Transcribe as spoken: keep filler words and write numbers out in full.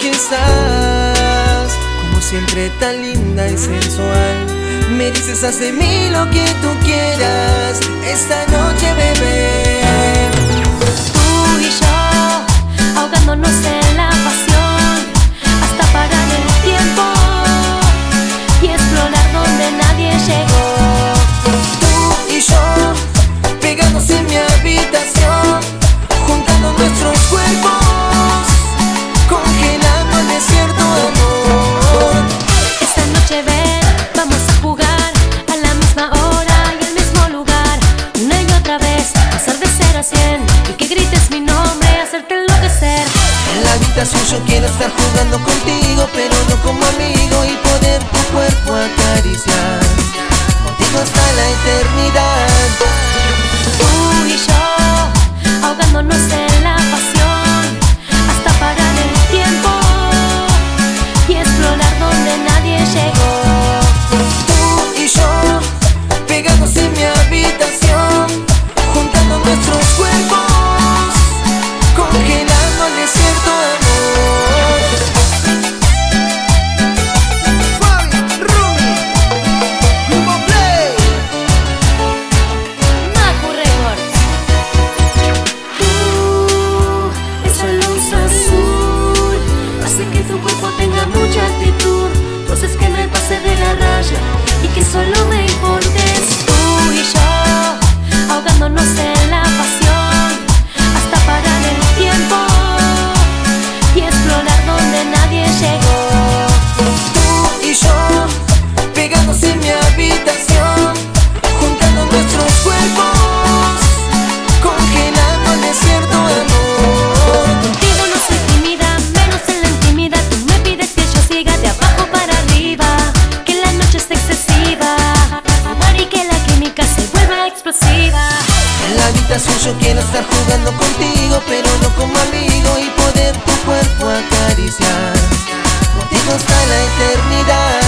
que estás, como siempre tan linda y sensual. Me dices haz de mí lo que tú quieras esta noche, bebé. Tú y yo, ahogándonos en la pasión, hasta parar el tiempo y explorar donde nadie llegó. Tú y yo, pegados en mi habitación, juntando nuestros cuerpos, congelando el desierto, amor. Esta noche ven, vamos a jugar a la misma hora y el mismo lugar, una y otra vez, pasar de cero a cien y que grites mi nombre, hacerte enloquecer. En la habitación yo quiero estar jugando contigo, pero no como amigo, y poder tu cuerpo acariciar, contigo hasta la eternidad. Tú y yo, ahogándonos en la pasión, hasta parar el tiempo y explorar donde nadie llegó. Tú y yo, pegados en mi habitación, juntando nuestros cuerpos, congelando el desierto, amor. Fabi, Rumi, Grupo Play, Macu Records. Tú, esa luz azul hace que tu cuerpo tenga mucha actitud. Tú haces que me pase de la raya y que solo me importes. Tú y yo, ahogándonos en la pasión, hasta parar el tiempo y explorar donde nadie llegó. tú y yo, pegados en mi habitación, juntando nuestros cuerpos, congelando el desierto, amor. Contigo no soy tímida, menos en la intimidad. Tú me pides que yo siga de abajo para arriba, que la noche es excesiva, amar y que la química se vuelva explosiva. En la habitación yo quiero estar jugando contigo, pero no como amigo, y poder tu cuerpo acariciar, contigo hasta la eternidad.